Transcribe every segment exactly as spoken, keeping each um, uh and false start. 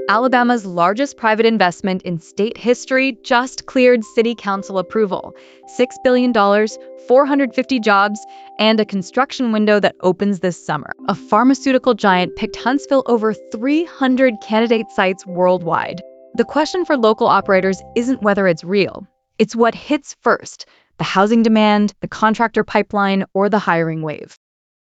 Alabama's largest private investment in state history just cleared city council approval. six billion dollars, four hundred fifty jobs, and a construction window that opens this summer. A pharmaceutical giant picked Huntsville over three hundred candidate sites worldwide. The question for local operators isn't whether it's real. It's what hits first: the housing demand, the contractor pipeline, or the hiring wave.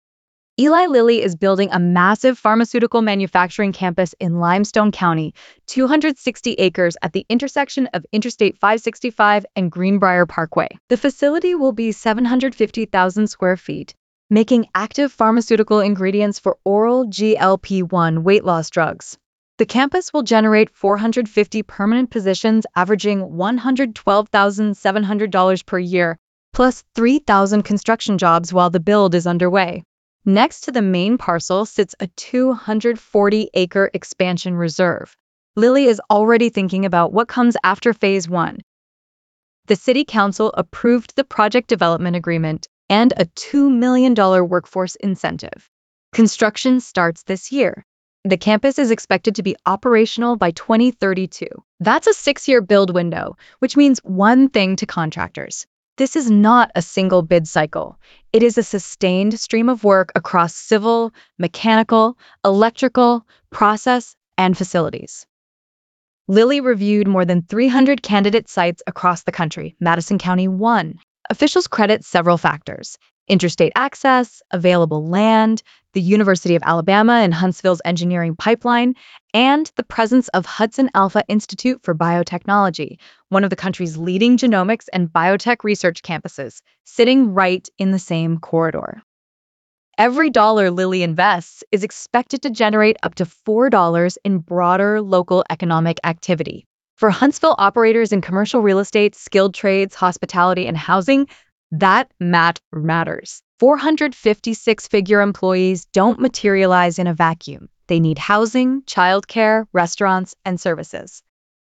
Eli Lilly is building a massive pharmaceutical manufacturing campus in Limestone County, two hundred sixty acres at the intersection of Interstate five sixty-five and Greenbrier Parkway. The facility will be seven hundred fifty thousand square feet, making active pharmaceutical ingredients for oral G L P one weight loss drugs. The campus will generate four hundred fifty permanent positions averaging one hundred twelve thousand seven hundred dollars per year, plus three thousand construction jobs while the build is underway. Next to the main parcel sits a two hundred forty acre expansion reserve. Lilly is already thinking about what comes after phase one. The city council approved the project development agreement and a two million dollars workforce incentive. Construction starts this year. The campus is expected to be operational by twenty thirty-two. That's a six-year build window, which means one thing to contractors: this is not a single bid cycle. It is a sustained stream of work across civil, mechanical, electrical, process, and facilities. Lilly reviewed more than three hundred candidate sites across the country. Madison County won. Officials credit several factors: interstate access, available land, the University of Alabama and Huntsville's engineering pipeline, and the presence of Hudson Alpha Institute for Biotechnology, one of the country's leading genomics and biotech research campuses, sitting right in the same corridor. Every dollar Lilly invests is expected to generate up to four dollars in broader local economic activity. For Huntsville operators in commercial real estate, skilled trades, hospitality, and housing, that mat matters. four hundred fifty six-figure employees don't materialize in a vacuum. They need housing, childcare, restaurants, and services.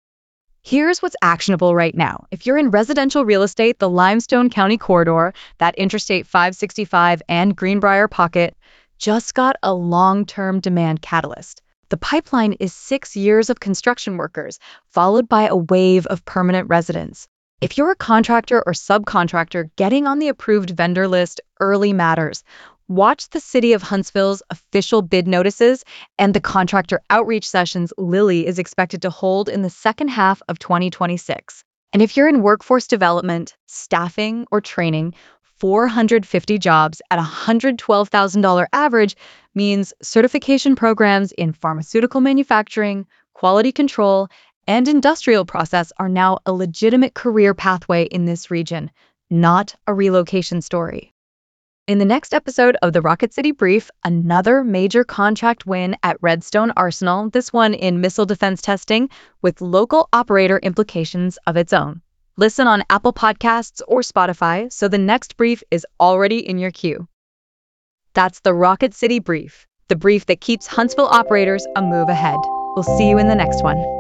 Here's what's actionable right now. If you're in residential real estate, the Limestone County corridor, that Interstate five sixty-five and Greenbrier pocket, just got a long-term demand catalyst. The pipeline is six years of construction workers, followed by a wave of permanent residents. If you're a contractor or subcontractor, getting on the approved vendor list early matters. Watch the City of Huntsville's official bid notices and the contractor outreach sessions Lilly is expected to hold in the second half of twenty twenty-six. And if you're in workforce development, staffing, or training, four hundred fifty jobs at a one hundred twelve thousand dollars average means certification programs in pharmaceutical manufacturing, quality control, and industrial process are now a legitimate career pathway in this region, not a relocation story. In the next episode of the Rocket City Brief, another major contract win at Redstone Arsenal, this one in missile defense testing, with local operator implications of its own. Listen on Apple Podcasts or Spotify so the next brief is already in your queue. That's the Rocket City Brief, the brief that keeps Huntsville operators a move ahead. We'll see you in the next one.